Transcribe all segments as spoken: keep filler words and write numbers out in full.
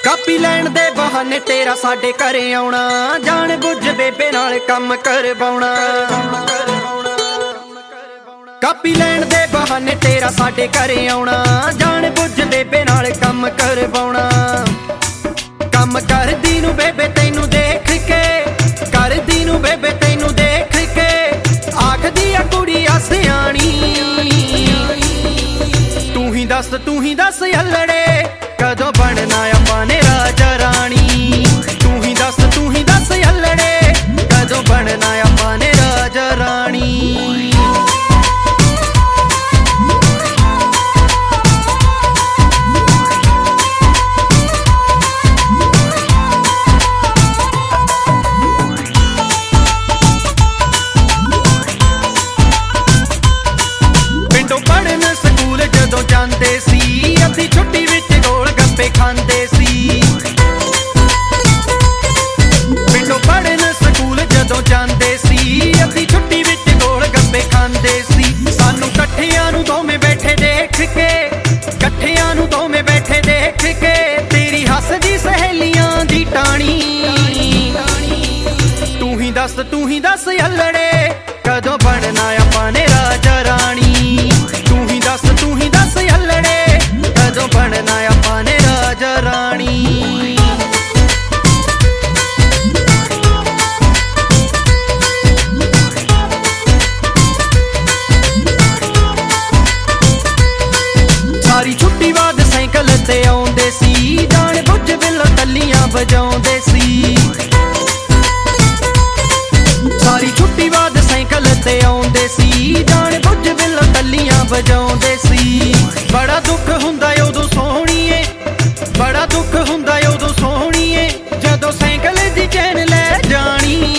Copy ਲੈਣ ਦੇ ਬਹਾਨੇ ਤੇਰਾ ਸਾਡੇ ਘਰੇ ਆਉਣਾ, ਜਾਣ ਬੁੱਝ ਬੇਬੇ ਨਾਲ ਕੰਮ ਕਰਵਾਉਣਾ। ਕਾਪੀ ਲੈਣ ਦੇ ਬਹਾਨੇ ਤੇਰਾ ਸਾਡੇ ਘਰੇ ਆਉਣਾ, ਜਾਣ ਬੁੱਝ ਬੇਬੇ ਨਾਲ ਕੰਮ ਕਰਵਾਉਣਾ। ਕੰਮ ਕਰਦੀ ਨੂੰ ਬੇਬੇ ਤੈਨੂੰ ਦੇਖ ਕੇ, ਕਰਦੀ ਨੂੰ ਬੇਬੇ ਤੈਨੂੰ ਦੇਖ ਕੇ, ਆਖਦੀ ਆ ਕੁੜੀ ਆ ਸਿਆਣੀ। ਤੂੰ ਹੀ ਦੱਸ ਤੂੰ ਹੀ ਦੱਸ ਯੱਲੜੇ, ਕਦੋਂ ਬਣਨਾ ਆਪਾਂ ਨੇ ਰਾਜਾ ਰਾਣੀ। ਤੂੰ ਹੀ ਦੱਸ ਤੂੰ ਹੀ ਦੱਸ ਯੱਲੜੇ, ਕਦੋਂ ਬਣਨਾ ਆਪਾਂ ਨੇ ਰਾਜਾ ਰਾਣੀ। ਪਿੰਡੋਂ ਪੜ੍ਹਨ ਸਕੂਲ ਜਦੋਂ ਜਾਂਦੇ ਸੀ, ਅੱਧੀ ਛੁੱਟੀ ਵਿੱਚ ਗੋਲ ਗੱਪੇ ਖਾਂਦੇ ਸੀ। ਪਿੰਡੋਂ ਪੜ੍ਹਨ ਸਕੂਲ ਜਦੋਂ ਜਾਂਦੇ ਸੀ, ਅੱਧੀ ਛੁੱਟੀ ਵਿੱਚ ਗੋਲ ਗੱਪੇ ਖਾਂਦੇ ਸੀ। ਸਾਨੂੰ ਇਕੱਠਿਆਂ ਨੂੰ ਦੋਵੇਂ ਬੈਠੇ ਦੇਖ ਕੇ, ਇਕੱਠਿਆਂ ਨੂੰ ਦੋਵੇਂ ਬੈਠੇ ਦੇਖ ਕੇ, ਤੇਰੀ ਹੱਸਦੀ ਸਹੇਲੀਆਂ ਦੀ ਟਾਣੀ। ਤੂੰ ਹੀ ਦੱਸ ਤੂੰ ਹੀ ਦੱਸ ਯੱਲੜੇ, ਕਦੋਂ ਬਣਨਾ ਆਪਾਂ ਨੇ ਰਾਜਾ ਰਾਣੀ। ਤੂੰ ਹੀ ਦੱਸ ਤੂੰ ਹੀ ਦੱਸ ਯੱਲੜੇ, ਕਦੋਂ ਬਣਨਾ ਆਪਾਂ ਨੇ ਰਾਜਾ ਰਾਣੀ। ਸਾਰੀ ਛੁੱਟੀ ਬਾਅਦ ਸਾਈਕਲ ਤੇ ਆਉਂਦੇ ਸੀ, ਜਾਣ ਬੁੱਝ ਬਿੱਲੋ ਟੱਲੀਆਂ ਵਜਾਉਂਦੇ ਸੀ। ਸਾਰੀ ਛੁੱਟੀ ਬਾਅਦ ਸਾਈਕਲ ਤੇ ਆਉਂਦੇ ਸੀ, ਜਾਣ ਬੁੱਝ ਬਿੱਲੋ ਟੱਲੀਆਂ ਵਜਾਉਂਦੇ ਸੀ। ਬੜਾ ਦੁੱਖ ਹੁੰਦਾ ਉਦੋਂ ਸੋਹਣੀਏ, ਬੜਾ ਦੁੱਖ ਹੁੰਦਾ ਉਦੋਂ ਸੋਹਣੀਏ, ਜਦੋਂ ਸਾਈਕਲ ਦੀ ਚੈਨ ਲੈ ਜਾਣੀ।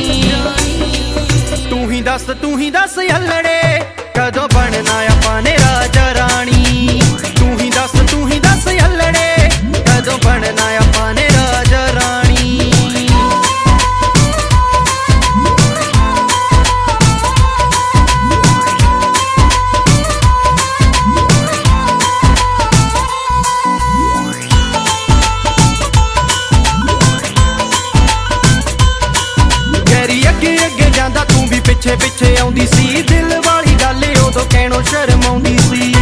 ਤੂੰ ਹੀ ਦੱਸ ਤੂੰ ਹੀ ਦੱਸ ਯੱਲੜੇ, ਕਦੋਂ ਬਣਨਾ ਆਪਾਂ ਨੇ ਰਾਜਾ ਰਾਣੀ। ਤੂੰ ਹੀ ਦੱਸ ਤੂੰ ਹੀ ਦੱਸ ਯੱਲੜੇ, ਕਦੋਂ ਬਣਨਾ ਆਪਾਂ ਨੇ ਰਾਜਾ ਰਾਣੀ। ਗੈਰੀ ਅੱਗੇ ਅੱਗੇ ਜਾਂਦਾ ਤੂੰ ਵੀ ਪਿੱਛੇ ਪਿੱਛੇ ਆਉਂਦੀ ਸੀ, ਦਿਲ ਵਾਲੀ ਗੱਲ ਉਦੋਂ ਕਹਿਣੋਂ ਸ਼ਰਮ ਆਉਂਦੀ ਸੀ।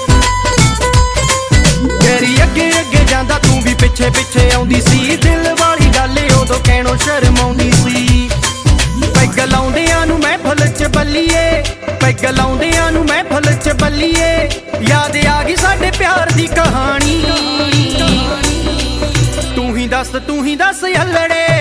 ਗੈਰੀ ਅੱਗੇ ਅੱਗੇ ਜਾਂਦਾ ਤੂੰ ਵੀ ਪਿੱਛੇ ਪਿੱਛੇ ਆਉਂਦੀ ਸੀ, ਦਿਲ ਵਾਲੀ ਗੱਲ ਉਦੋਂ ਕਹਿਣੋਂ ਸ਼ਰਮ ਆਉਂਦੀ ਸੀ। ਪੈਗ ਲਾਉਂਦਿਆਂ ਨੂੰ ਮਹਿਫਲ ਚ ਬੱਲੀਏ, ਪੈਗ ਲਾਉਂਦਿਆਂ ਨੂੰ ਮਹਿਫਲ ਚ ਬੱਲੀਏ, ਯਾਦ ਆ ਗਈ ਸਾਡੇ ਪਿਆਰ ਦੀ ਕਹਾਣੀ। ਤੂੰ ਹੀ ਦੱਸ ਤੂੰ ਹੀ ਦੱਸ ਯੱਲੜੇ,